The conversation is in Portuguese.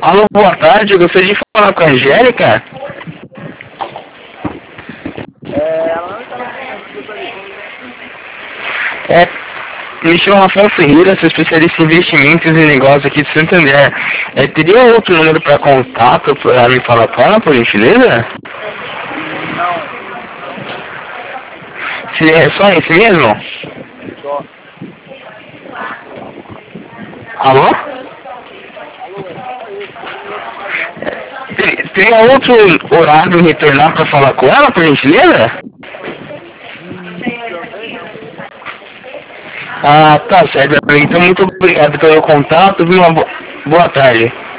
Alô, boa tarde, eu gostaria de falar com a Angélica. Ela não está no momento, gostaria. Me chamo Rafael Ferreira, sou especialista em investimentos e negócios aqui de Santander. Teria outro número para contato para me falar com ela, por gentileza? Não, Se é só esse mesmo? só. Alô? Alô, é só esse, não tem outro mais não. Teria outro horário retornar para falar com ela, por gentileza? Também não. Ah, tá certo. Então, muito obrigado pelo contato. Uma boa tarde.